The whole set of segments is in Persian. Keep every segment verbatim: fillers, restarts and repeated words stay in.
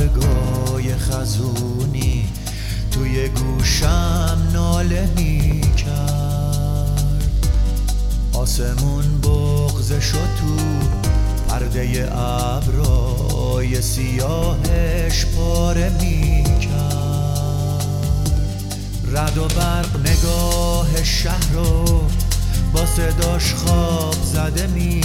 برگای خزونی توی گوشم ناله می کرد. آسمون بغض شد تو پرده ابرای سیاهش پاره می کرد. رعد و برق نگاه شهر رو با صداش خواب زده می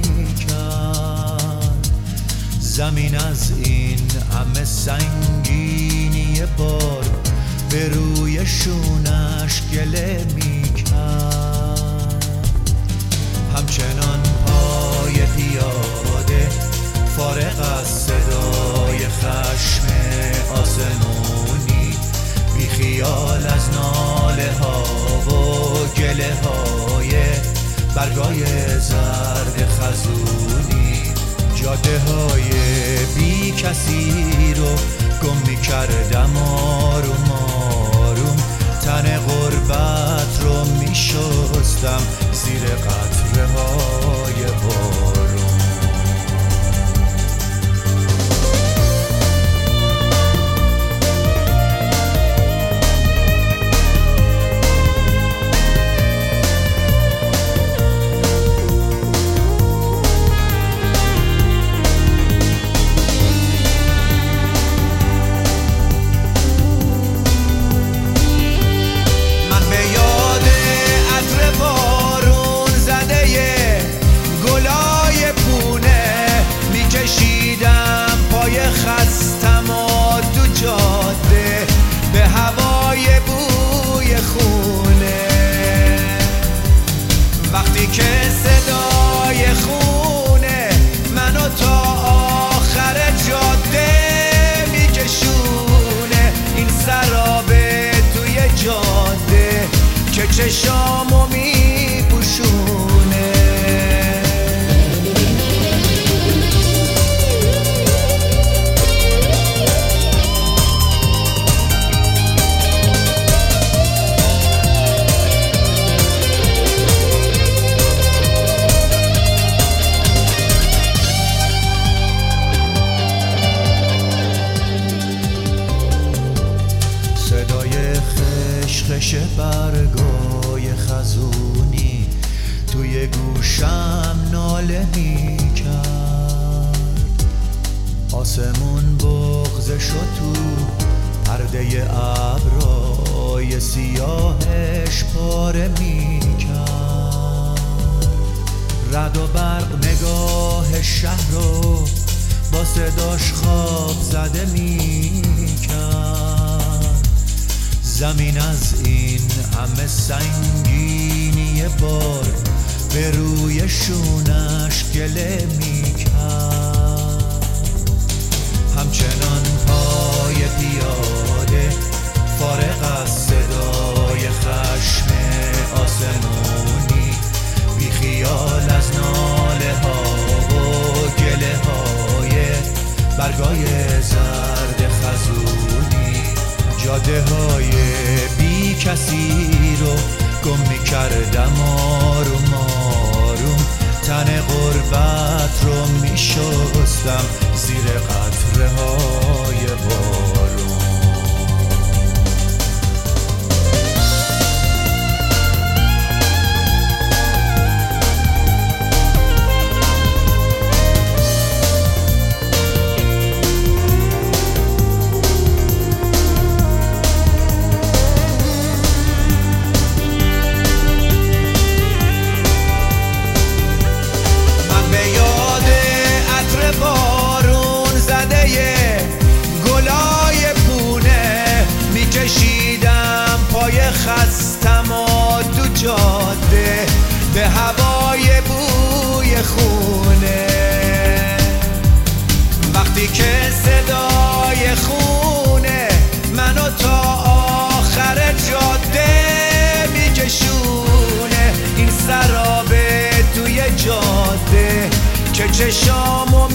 کرد. زمین از این همه سنگینی بار به روی شونش گله می کرد. همچنان پای پیاده فارغ از صدای خشم آسمونی، بی خیال از ناله ها و گله های برگای زرد خزونی، جاده های بی کسی رو گم می کردم آروم آروم. تن غربت رو می شستم زیر قطره های بارون. خستم و تو جاده به هوای بوی خونه، وقتی که صدای خونه منو تا آخر جاده میکشونه. این سرابه توی جاده که چشامو میپوشونه. خش برگای خزونی توی گوشم ناله می کرد. آسمون بغض شد تو پرده ابرای سیاهش پاره می کرد. رعد و برق نگاه شهر رو با صداش خواب زده می کرد. زمین از این همه سنگینی بار به روی شونش گله می کرد. همچنان پای پیاده فارغ از صدای خشم آسمونی، بی خیال از ناله ها و گله های برگای زرد خزونی، جاده های بی کسی رو گم می کردم آروم آروم. تن غربت رو می شستم زیر قطره های بارون. خستم و تو جاده به هوای بوی خونه، وقتی که صدای خونه منو تا آخر جاده میکشونه. این سرابه توی جاده که چشامو